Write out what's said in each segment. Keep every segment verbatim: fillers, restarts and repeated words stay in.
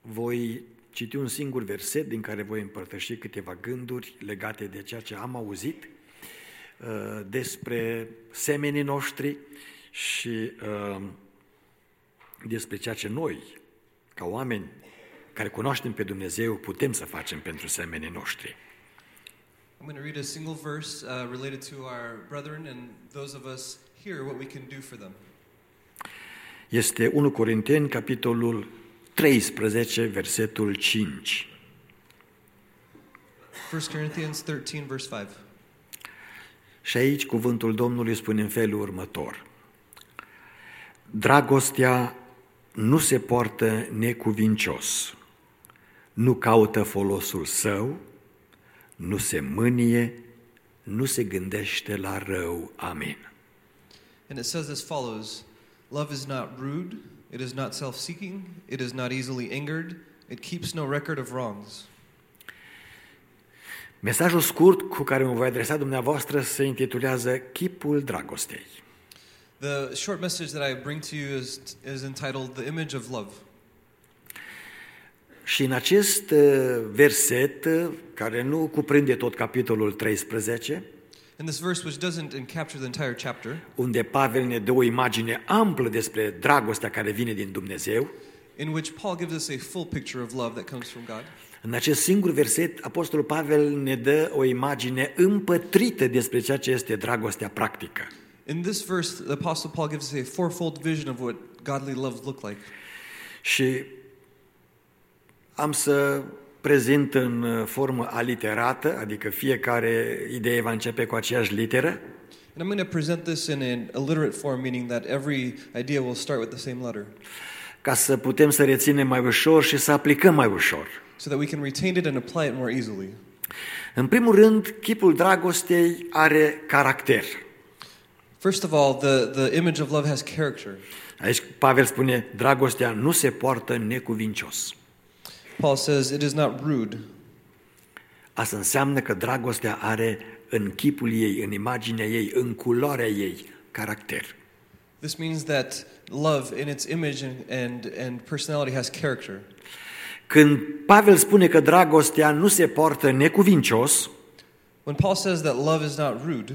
voi citi un singur verset din care voi împărtăși câteva gânduri legate de ceea ce am auzit uh, despre semenii noștri și uh, despre ceea ce noi, ca oameni care cunoaștem pe Dumnezeu, putem să facem pentru semenii noștri. I'm going to read a single verse uh, related to our brethren and those of us here, what we can do for them. Este unu Corinteni, capitolul treisprezece, versetul cinci. First Corinthians thirteen, verse five. Și aici cuvântul Domnului spune în felul următor: dragostea nu se poartă necuvincios, nu caută folosul său, nu se mânie, nu se gândește la rău. Amin. And it says as follows: love is not rude, it is not self-seeking, it is not easily angered, it keeps no record of wrongs. Mesajul scurt cu care mă voi adresa dumneavoastră se intitulează Chipul dragostei. The short message that I bring to you is, is entitled The Image of Love. Și în acest verset, care nu cuprinde tot capitolul treisprezece, In this verse, which doesn't capture the entire chapter, unde Pavel ne dă o imagine amplă despre dragostea care vine din Dumnezeu, in which Paul gives us a full picture of love that comes from God. În acest singur verset, Apostolul Pavel ne dă o imagine împătrită despre ceea ce este dragostea practică. In this verse, the Apostle Paul gives us a fourfold vision of what godly love looks like. Și am să prezint în formă aliterată, adică fiecare idee va începe cu aceeași literă. And I'm going to present this in an alliterate form, meaning that every idea will start with the same letter, Ca să putem să reținem mai ușor și să aplicăm mai ușor. so that we can retain it and apply it more easily. În primul rând, chipul dragostei are caracter. First of all, the, the image of love has character. Aici Pavel spune, dragostea nu se poartă necuvincios. Paul says it is not rude. Asta înseamnă că dragostea are în chipul ei, în imaginea ei, în culoarea ei, caracter. This means that love in its image and, and, and personality has character. Când Pavel spune că dragostea nu se poartă necuvincios, When Paul says that love is not rude,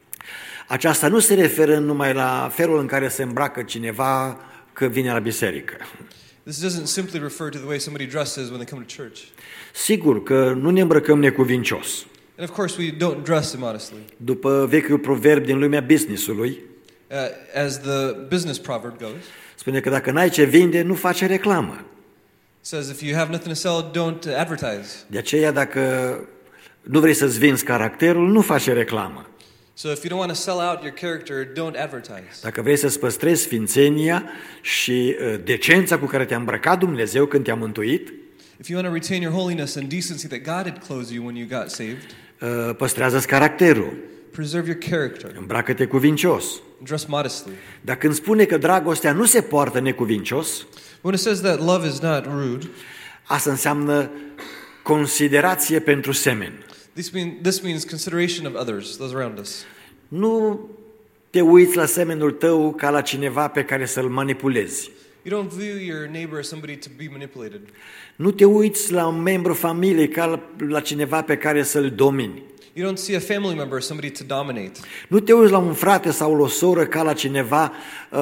aceasta nu se referă numai la felul în care se îmbracă cineva că vine la biserică. this doesn't simply refer to the way somebody dresses when they come to church. Sigur că nu ne îmbrăcăm necuvincios. And of course we don't dress immodestly. După vechiul proverb din lumea business-ului, Uh, as the business proverb goes, spune că dacă n-ai ce vinde, nu faci reclamă. says if you have nothing to sell, don't advertise. De aceea, dacă nu vrei să-ți vinzi caracterul, nu faci reclamă. So if you don't want to sell out your character, don't advertise. Dacă vrei să-ți păstrezi sfințenia și uh, decența cu care te-a îmbrăcat Dumnezeu când te-a mântuit, If you want to retain your holiness and decency that God had clothed you when you got saved, uh, păstrează-ți caracterul, preserve your character. îmbracă-te cuvincios. Dress modestly. Dar când spune că dragostea nu se poartă necuvincios, When it says that love is not rude, asta înseamnă considerație pentru semeni. this, mean, this means consideration of others, those around us. Nu te uiți la semenul tău ca la cineva pe care să-l manipulezi. You don't view your neighbor as somebody to be manipulated. Nu te uiți la un membru familiei ca la, la cineva pe care să-l domini. You don't see a family member as somebody to dominate. Nu te uiți la un frate sau o soră ca la cineva uh,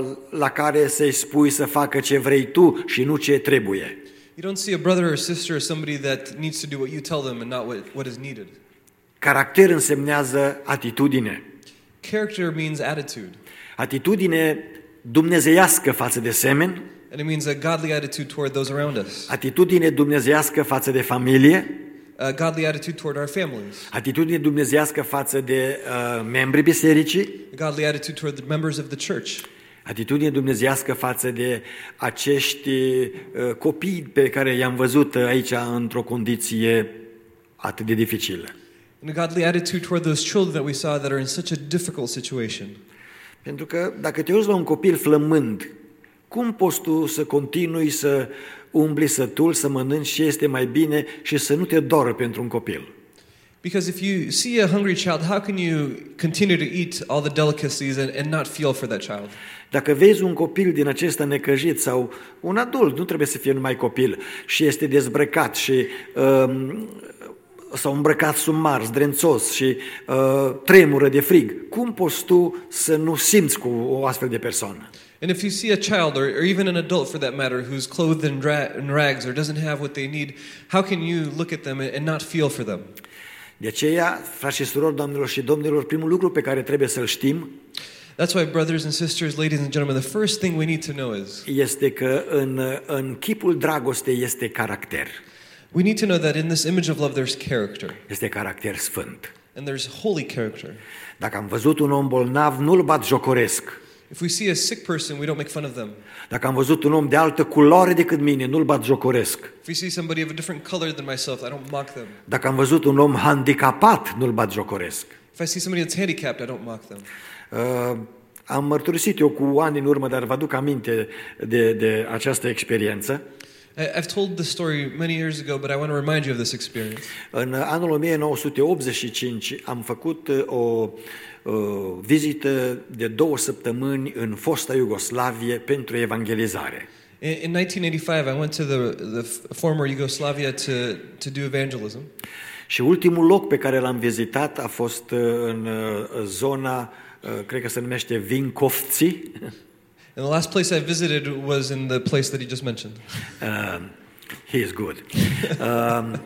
la care să-i spui să facă ce vrei tu și nu ce trebuie. You don't see a brother or sister as somebody that needs to do what you tell them and not what, what is needed. Caracter însemnează atitudine. Character means attitude. Atitudine dumnezeiască față de semeni, And it means a godly attitude toward those around us. atitudine dumnezeiască față de familie, A godly attitude toward our families. atitudine dumnezeiască față de uh, membrii bisericii, A godly attitude toward the members of the church. atitudine dumnezeiască față de acești uh, copii pe care i-am văzut aici într-o condiție atât de dificilă. And a godly attitude toward those children that we saw that are in such a difficult situation. Pentru că dacă te uiți la un copil flămând, cum poți tu să continui să umbli sătul, să mănânci ce este mai bine și să nu te doară pentru un copil? Because if you see a hungry child, how can you continue to eat all the delicacies and, and not feel for that child? Dacă vezi un copil din acesta necăjit sau un adult, nu trebuie să fie numai copil, și este dezbrăcat și um, sau îmbrăcat sumar, zdrențos și uh, tremură de frig, cum poți tu să nu simți cu o astfel de persoană? And if you see a child, or, or even an adult for that matter, who's clothed in, dra- in rags or doesn't have what they need, how can you look at them and, and not feel for them? De aceea, frați și surori, doamnelor și domnilor, primul lucru pe care trebuie să-l știm That's why, brothers and sisters, ladies and gentlemen, the first thing we need to know is este că în, în chipul dragostei este caracter. we need to know that in this image of love there's character, Este caracter sfânt. and there's holy character. Dacă am văzut un om bolnav, nu-l batjocoresc. If we see a sick person, we don't make fun of them. Dacă am văzut un om de altă culoare decât mine, nu-l batjocoresc. If we see somebody of a different color than myself, I don't mock them. Dacă am văzut un om handicapat, nu-l batjocoresc. If I see somebody that's handicapped, I don't mock them. Uh, am mărturisit eu cu ani în urmă, dar vă aduc aminte de, de această experiență. I- I've told this story many years ago, but I want to remind you of this experience. În anul o mie nouă sute optzeci și cinci am făcut uh, o uh, vizită de două săptămâni în fosta Iugoslavie pentru evangelizare. In, in nineteen eighty-five, I went to the, the f- former Yugoslavia to, to do evangelism. Și ultimul loc pe care l-am vizitat a fost uh, în uh, zona, uh, cred că se numește Vinkovci. And the last place I visited was in the place that he just mentioned. Uh, he is good. Uh,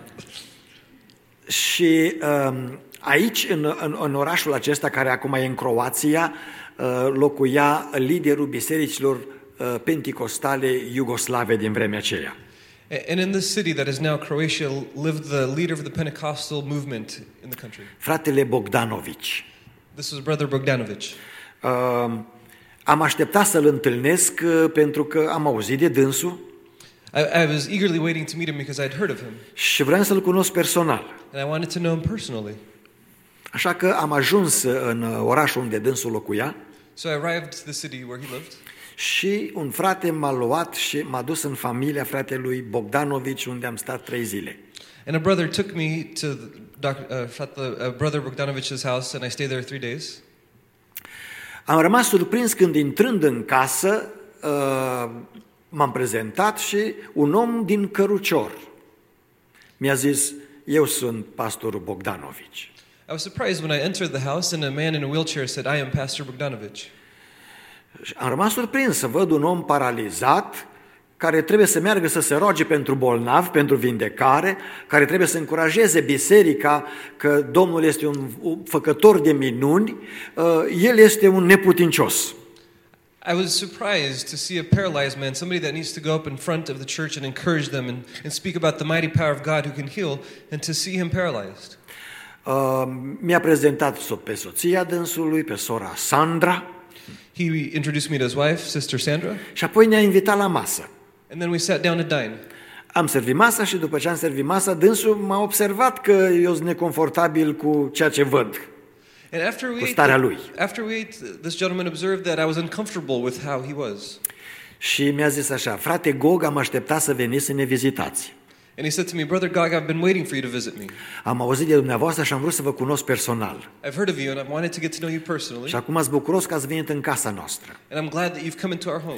și uh, aici, în, în, în orașul acesta, care acum e în Croația, uh, locuia liderul bisericilor uh, penticostale iugoslave din vremea aceea. A- And in this city that is now Croatia lived the leader of the Pentecostal movement in the country. Fratele Bogdanović. This was Brother Bogdanović. Uh, am așteptat să-l întâlnesc uh, pentru că am auzit de dânsul I, I was eagerly waiting to meet him because I'd heard of him. și vreau să-l cunosc personal. And I wanted to know him personally. Așa că am ajuns în orașul unde dânsul locuia So I arrived to the city where he lived. și un frate m-a luat și m-a dus în familia fratelui Bogdanović, unde am stat trei zile. And a brother took me to the doc, uh, frate, uh, Brother Bogdanovic's house, and I stayed there three days. Am rămas surprins când, intrând în casă, uh, m-am prezentat și un om din Cărucior mi-a zis: eu sunt pastorul Bogdanović. I was surprised when I entered the house and a man in a wheelchair said, I am Pastor Bogdanović. Și am rămas surprins să văd un om paralizat care trebuie să meargă să se roage pentru bolnavi, pentru vindecare, care trebuie să încurajeze biserica că Domnul este un făcător de minuni, el este un neputincios. I was surprised to see a paralyzed man, somebody that needs to go up in front of the church and encourage them and, and speak about the mighty power of God who can heal, and to see him paralyzed. Uh, mi-a prezentat pe soția dânsului, pe sora Sandra. He introduced me to his wife, Sister Sandra, Și apoi ne-a invitat la masă. and then we sat down to dine. Am servit masa și după ce am servit masa, dânsul m-a observat că eu sunt neconfortabil cu ceea ce văd. And after we Cu ate, starea lui. after we ate, this gentleman observed that I was uncomfortable with how he was. Și mi-a zis așa: frate Gog, am așteptat să veniți să ne vizitați. And he said to me, Brother Gog, I've been waiting for you to visit me. Am auzit de dumneavoastră și am vrut să vă cunosc personal. I've heard of you and I've wanted to get to know you personally. Și acum ați bucuros că ați venit în casa noastră. And I'm glad that you've come into our home.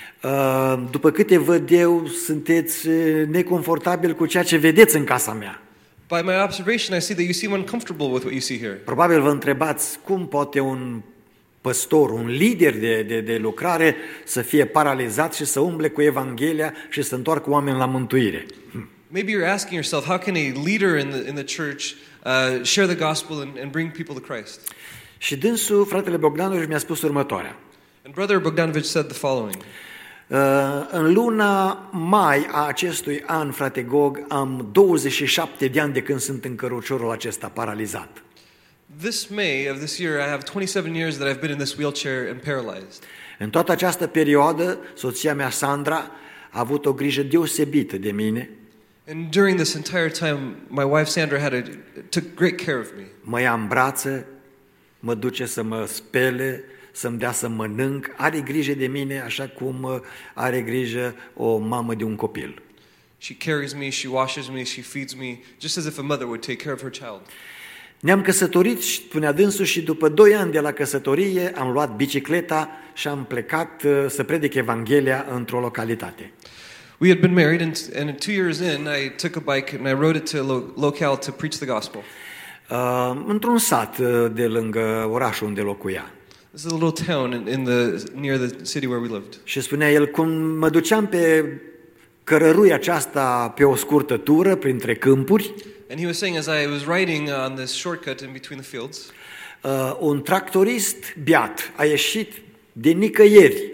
Uh, După câte văd eu, sunteți uh, neconfortabil cu ceea ce vedeți în casa mea. By my observation, I see that you seem uncomfortable with what you see here. Probabil vă întrebați cum poate un păstor, un lider de, de, de lucrare să fie paralizat și să umble cu Evanghelia și să întoarcă oameni la mântuire. Maybe you're asking yourself, how can a leader in the, in the church uh, share the gospel and, and bring people to Christ? Și dânsul, fratele Bogdanović, mi-a spus următoarea. And Brother Bogdanović said the following. Uh, în luna mai a acestui an, frate Gog, am douăzeci și șapte de ani de când sunt în căruciorul acesta paralizat. This May of this year, I have twenty-seven years that I've been in this wheelchair and paralyzed. În toată această perioadă, soția mea, Sandra, a avut o grijă deosebită de mine. And during this entire time, my wife Sandra had a, took great care of me. Mă ia în brațe, mă duce să mă spele, să-mi dea să mănânc, are grijă de mine așa cum are grijă o mamă de un copil. She carries me, she washes me, she feeds me, just as if a mother would take care of her child. Ne-am căsătorit, spunea dânsul, și după doi ani de la căsătorie am luat bicicleta și am plecat uh, să predic Evanghelia într-o localitate. We had been married, and, and two years in, I took a bike and I rode it to a lo- locale to preach the gospel. Uh, într-un sat uh, de lângă orașul unde locuia. This is a little town in, in the near the city where we lived. Și spunea el, cum mă duceam pe cărăruia aceasta pe o scurtă tură printre câmpuri, And he was saying, as I was riding on this shortcut in between the fields, uh, un tractorist beat a ieșit de nicăieri.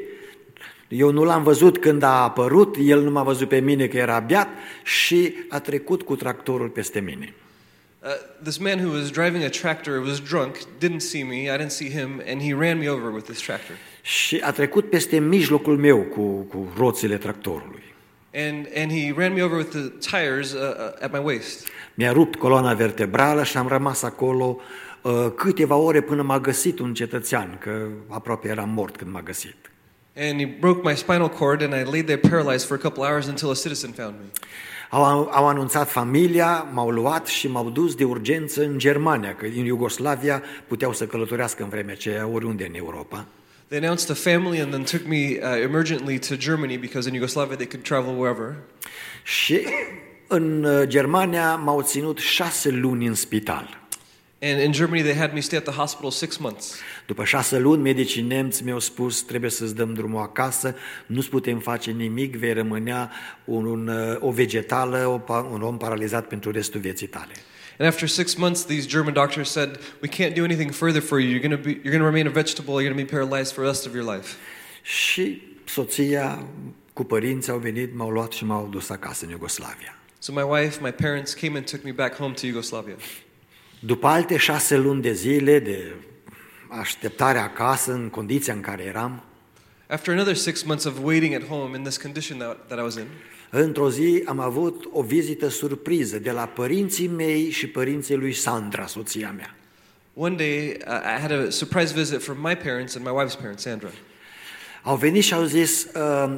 Eu nu l-am văzut când a apărut, el nu m-a văzut pe mine că era beat și a trecut cu tractorul peste mine. uh, this man who was driving a tractor was drunk, didn't see me, I didn't see him, and he ran me over with this tractor. Și a trecut peste mijlocul meu cu, cu roțile tractorului. And and he ran me over with the tires uh, uh, at my waist. Mi-a rupt coloana vertebrală și am rămas acolo uh, câteva ore până m-a găsit un cetățean, că aproape eram mort când m-a găsit. And he broke my spinal cord, and I laid there paralyzed for a couple hours until a citizen found me. Au, au anunțat familia, m-au luat și m-au dus de urgență în Germania, că în Iugoslavia puteau să călătorească în vremea aceea oriunde în Europa. They announced a family and then took me uh, emergently to Germany because in Yugoslavia they could travel wherever. Și în uh, Germania m-au ținut șase luni în spital. And in Germany they had me stay at the hospital six months. După șase luni, medicii nemți mi-au spus, trebuie să-ți dăm drumul acasă, nu-ți putem face nimic, vei rămânea un, un, o vegetală, un om paralizat pentru restul vieții tale. And after six months, these German doctors said, "We can't do anything further for you. You're going to be, you're going to remain a vegetable. You're going to be paralyzed for the rest of your life." Și soția cu părinții au venit, m-au luat și m-au dus acasă în Iugoslavia. So my wife, my parents came and took me back home to Yugoslavia. După alte șase luni de zile de așteptare acasă, în condiția în care eram, After another six months of waiting at home in this condition that, that I was in, într-o zi am avut o vizită surpriză de la părinții mei și părinții lui Sandra, soția mea. one day uh, I had a surprise visit from my parents and my wife's parents, Sandra. Au venit și au zis, uh,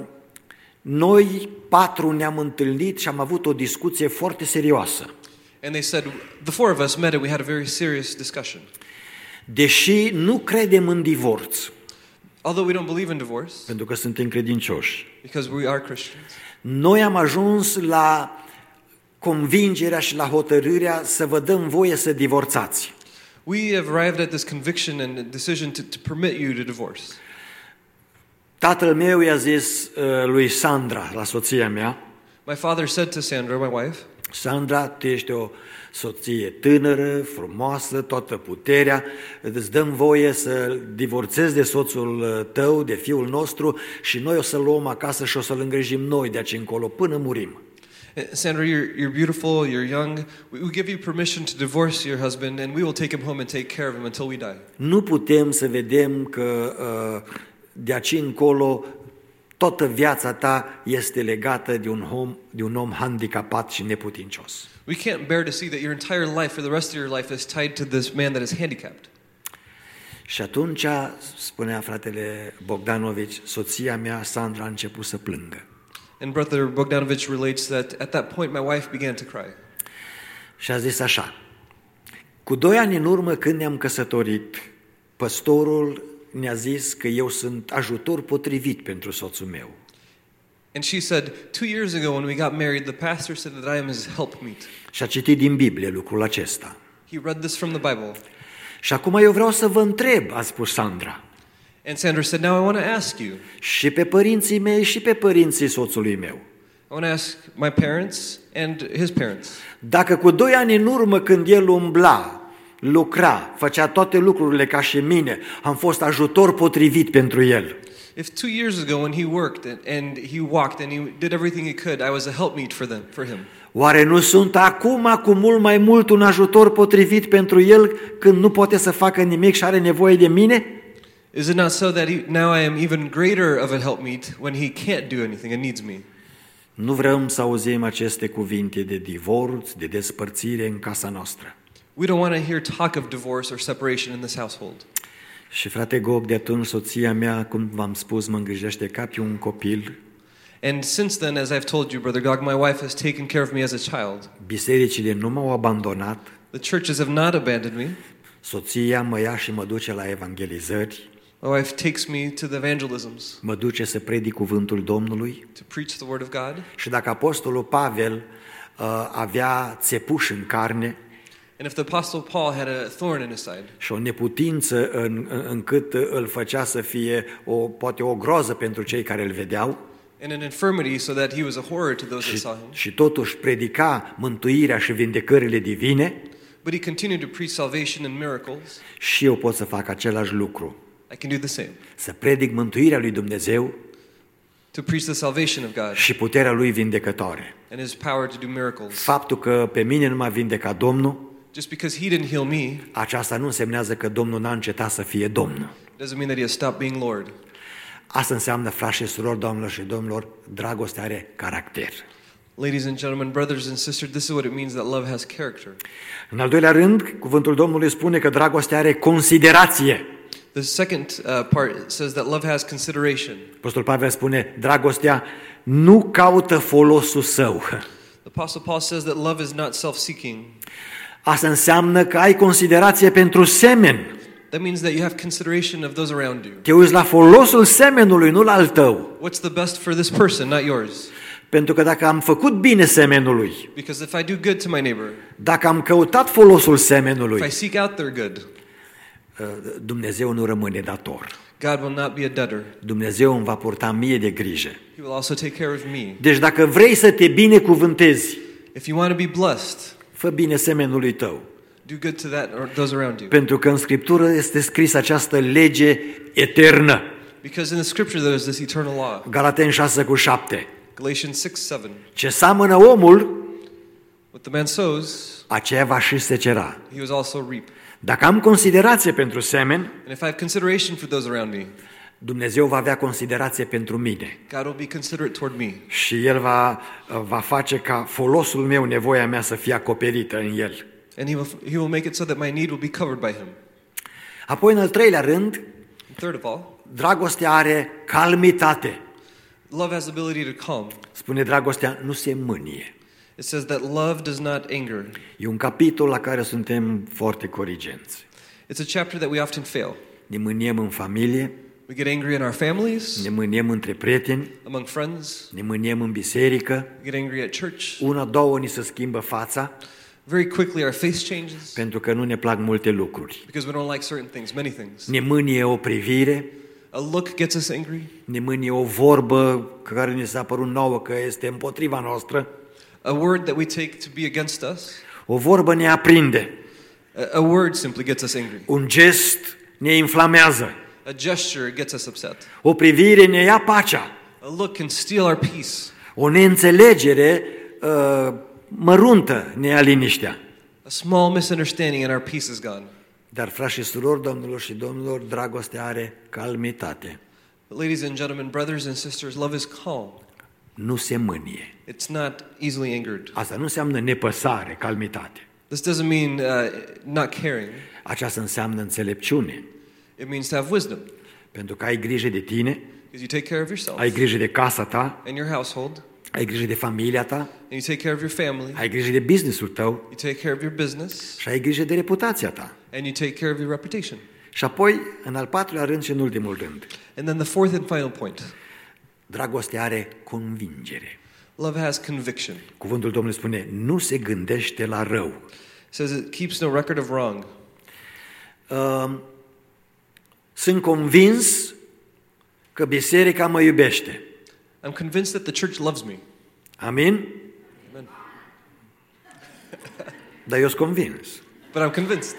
noi patru ne-am întâlnit și am avut o discuție foarte serioasă. And they said, the four of us met and we had a very serious discussion. Deși nu credem în divorț, Although we don't believe in divorce, pentru că suntem credincioși, because we are Christians, noi am ajuns la convingerea și la hotărârea să vă dăm voie să divorțați. we have arrived at this conviction and decision to, to permit you to divorce. Tatăl meu i-a zis uh, lui Sandra, la soția mea, My father said to Sandra, my wife, Sandra, tu ești o soție tânără, frumoasă, toată puterea, îți dăm voie să divorțezi de soțul tău, de fiul nostru și noi o să-l luăm acasă și o să-l îngrijim noi de aici încolo până murim. Sandra, you're, you're beautiful, you're young. We will give you permission to divorce your husband and we will take him home and take care of him until we die. Nu putem să vedem că uh, de aici încolo toată viața ta este legată de un om, de un om handicapat și neputincios. We can't bear to see that your entire life, for the rest of your life, is tied to this man that is handicapped. Și atunci, spunea fratele Bogdanovici, soția mea, Sandra, a început să plângă. And Brother Bogdanovich relates that at that point my wife began to cry. Și a zis așa, cu doi ani în urmă când ne-am căsătorit, păstorul ne-a zis că eu sunt ajutor potrivit pentru soțul meu. And she said, two years ago when we got married, the pastor said that I am his helpmeet. Și a citit din Biblie lucrul acesta. He read this from the Bible. Și acum eu vreau să vă întreb, a spus Sandra, And Sandra said, now I want to ask you. și pe părinții mei și pe părinții soțului meu. I want to ask my parents and his parents. Dacă cu doi ani în urmă când el umbla, lucra, făcea toate lucrurile ca și mine, am fost ajutor potrivit pentru el. If two years ago when he worked and, and he walked and he did everything he could, I was a helpmeet for them, for him. Oare nu sunt acum cu mult mai mult un ajutor potrivit pentru el când nu poate să facă nimic și are nevoie de mine? Is it not so that he, now I am even greater of a helpmeet when he can't do anything and needs me? Nu vrem să auzim aceste cuvinte de divorț, de despărțire în casa noastră. We don't want to hear talk of divorce or separation in this household. Și frate Gog, de atunci soția mea, cum v-am spus, mă îngrijește ca pe un copil. And since then, as I've told you, Brother Gog, my wife has taken care of me as a child. Bisericile nu m-au abandonat. The churches have not abandoned me. Soția mă ia și mă duce la evangelizări. My wife takes me to the evangelisms, Mă duce să predic cuvântul Domnului. to preach the word of God. Și dacă apostolul Pavel uh, avea țepuș în carne And if the apostle Paul had a thorn in his side, și o neputință în, în, încât îl făcea să fie o, poate o groză pentru cei care îl vedeau, and an infirmity so that he was a horror to those that și, saw him, și totuși predica mântuirea și vindecările divine, but he continued to preach salvation and miracles, și eu pot să fac același lucru. I can do the same. Să predic mântuirea lui Dumnezeu To preach the salvation of God și puterea lui vindecătoare. and his power to do miracles. Faptul că pe mine nu m-a vindecat Domnul, Just because he didn't heal me aceasta nu însemnează că Domnul n-a încetat să fie Domnul. doesn't mean that he has stopped being Lord. Asta înseamnă, frați și surori, doamnelor și domnilor, dragostea are caracter. Ladies and gentlemen, brothers and sisters, this is what it means that love has character. În al doilea rând, cuvântul Domnului spune că dragostea are considerație. The second uh, part says that love has consideration. Apostol Pavel spune, dragostea nu caută folosul său. The Apostle Paul says that love is not self-seeking. Asta înseamnă că ai considerație pentru semeni. That means that you have consideration of those around you. Te uiți la folosul semenului, nu la al tău. What's the best for this person, not yours? Pentru că dacă am făcut bine semenului, Because if I do good to my neighbor, dacă am căutat folosul if I semenului, seek out their good, Dumnezeu nu rămâne dator. God will not be a debtor. Dumnezeu îmi va purta mie de grijă. He will also take care of me. Deci dacă vrei să te binecuvântezi, If you want to be blessed, fă bine semenului tău. do good to that or those around you. Pentru că în Scriptură este scris această lege eternă. Because in the scripture there is this eternal law. Galateni șase cu șapte. Galatians six seven. Ce seamănă omul, What the man sows, aceea va și secera. he was also reap. Dacă am considerație pentru semeni, And if I have consideration for those around me, Dumnezeu va avea considerație pentru mine. God will be considerate toward me. Și El va, va face ca folosul meu, nevoia mea să fie acoperită în El. And he will, he will make it so that my need will be covered by him. Apoi, în al treilea rând, Third of all, dragostea are calmitate. love has the ability to calm. Spune, dragostea nu se mânie. It says that love does not anger. E un capitol la care suntem foarte corigenți. It's a chapter that we often fail. Ne mâniem în familie, We get angry in our families, ne mâniem între prieteni, among friends, ne mâniem în biserică. we get angry at church. Una, două, ni se schimbă fața Very quickly our face changes pentru că nu ne plac multe lucruri. because we don't like certain things, many things. Ne mânie o privire, A look gets us angry. ne mânie o vorbă care ne s-a părut nouă că este împotriva noastră. A word that we take to be against us. O vorbă ne aprinde, A, a word simply gets us angry. un gest ne inflamează, A gesture gets us upset. o privire ne ia pacea, A look can steal our peace. o neînțelegere uh, măruntă ne ia liniștea. A small misunderstanding and our peace is gone. Dar, frați și surori, domnilor și domnilor, dragostea are calmitate, But ladies and gentlemen, brothers and sisters, love is calm. nu se mânie. It's not easily angered. Asta nu înseamnă nepăsare, calmitate. This doesn't mean uh, not caring. Aceasta înseamnă înțelepciune, It means to have wisdom. pentru că ai grijă de tine, Because you take care of yourself ai grijă de casa ta, and your household, ai grijă de familia ta, and you take care of your family, ai grijă de business-ul tău you take care of your business, și ai grijă de reputația ta. and you take care of your reputation. Și apoi, în al patrulea rând și în ultimul rând, And then the fourth and final point, dragostea are convingere. love has conviction. Cuvântul Domnului spune, nu se gândește la rău. It says it keeps no record of wrong. Uh, sunt convins că biserica mă iubește. I'm convinced that the church loves me. Amin? Amen. Dar eu sunt convins. But I'm convinced.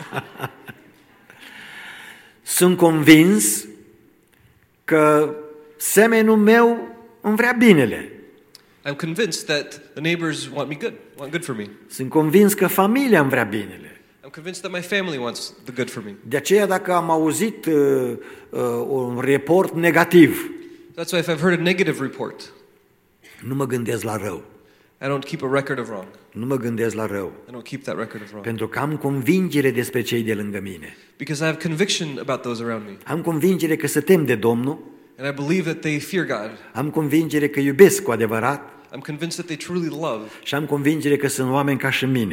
Sunt convins că semenul meu îmi vrea binele. I'm convinced that the neighbors want me good, want good for me. Sunt convins că familia îmi vrea binele. I'm convinced that my family wants the good for me. De aceea, dacă am auzit uh, uh, un report negativ, That's why if I've heard a negative report, nu mă gândesc la rău. I don't keep a record of wrong. Nu mă gândesc la rău. I don't keep that record of wrong. Pentru că am convingere despre cei de lângă mine. Because I have conviction about those around me. Am convingere că se tem de Domnul. And I believe that they fear God. Am convingere că iubesc cu adevărat. I'm convinced that they truly love. Și am convingere că sunt oameni ca și mine. I'm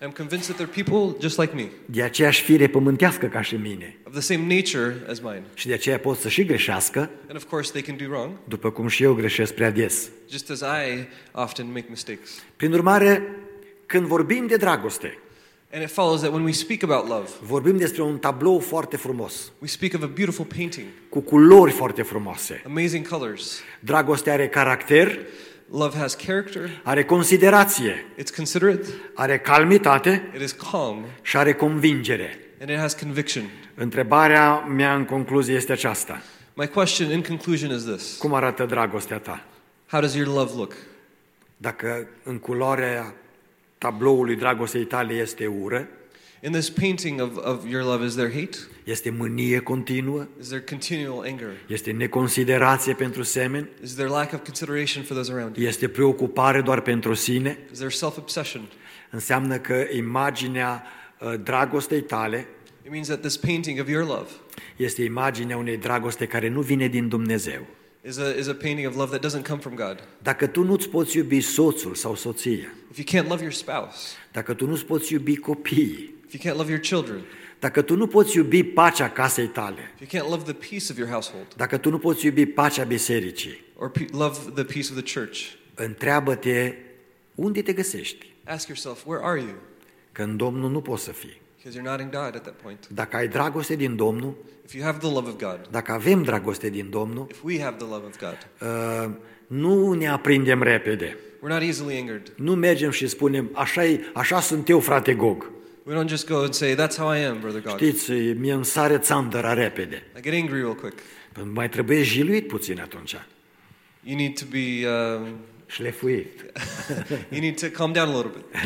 I'm convinced that they're people just like me, de aceeași fire pământească ca și mine. of the same nature as mine. Și de aceea pot să și greșească, And of course they can do wrong, după cum și eu greșesc prea des. just as I often make mistakes. Prin urmare, când vorbim de dragoste, And it follows that when we speak about love, vorbim despre un tablou foarte frumos, we speak of a beautiful painting, cu culori foarte frumoase. amazing colors. Dragostea are caracter, Love has character, are considerație, it's considerate, are calmitate it is calm, și are convingere. and it has conviction. Întrebarea mea în concluzie este aceasta. My question in conclusion is this: Cum arată dragostea ta? how does your love look? Dacă în culoarea tabloului dragostei tale este ură, In this painting of, of your love, is there hate? este mânie continuă, Is there continual anger? este neconsiderație pentru semeni, Is there lack of consideration for those around you? este preocupare doar pentru sine, Is there self-obsession? înseamnă că imaginea uh, dragostei tale It means that this painting of your love este imaginea unei dragoste care nu vine din Dumnezeu. is a, is a painting of love that doesn't come from God. Dacă tu nu-ți poți iubi soțul sau soția, If you can't love your spouse, dacă tu nu-ți poți iubi copiii, if you can't love your children, dacă tu nu poți iubi pacea casei tale, if you can't love the peace of your household, dacă tu nu poți iubi pacea bisericii, or pe- love the peace of the church, întreabă-te unde te găsești, ask yourself, where are you? că în Domnul nu poți să fii. Because you're not in God at that point. Dacă ai dragoste din Domnul, If you have the love of God, dacă avem dragoste din Domnul, if we have the love of God, uh, nu ne aprindem repede. we're not easily angered. Nu mergem și spunem, așa, așa sunt eu, frate Gog. We don't just go and say, that's how I am, Brother God. Știți, mie îmi sare țandăra repede. I get angry real quick. Păi mai trebuie jiluit puțin atunci. You need to be, um, Șlefuit. you need to calm down a little bit.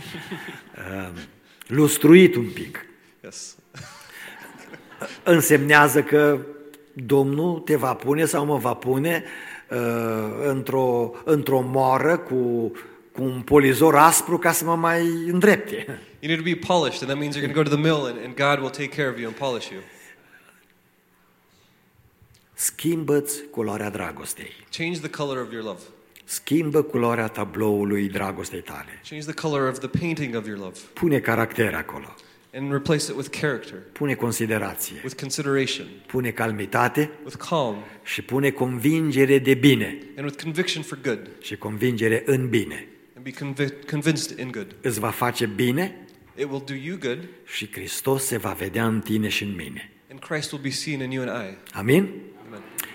Lustruit un pic. Yes. Însemnează că Domnul te va pune sau mă va pune uh, într-o, într-o moară cu, cu un polizor aspru ca să mă mai îndrepte. You need to be polished, and that means you're going to go to the mill, and, and God will take care of you and polish you. Schimbă-ți culoarea dragostei. Change the color of your love. Schimbă culoarea tabloului dragostei tale. Change the color of the painting of your love. Pune caracter acolo. And replace it with character, Pune considerație. with consideration, Pune calmitate with calm, și pune convingere de bine and with conviction for good. și convingere în bine. And be convic- convinced in good. Îți va face bine It will do you good, și Hristos se va vedea în tine și în mine. and Christ will be seen in you and I. Amin?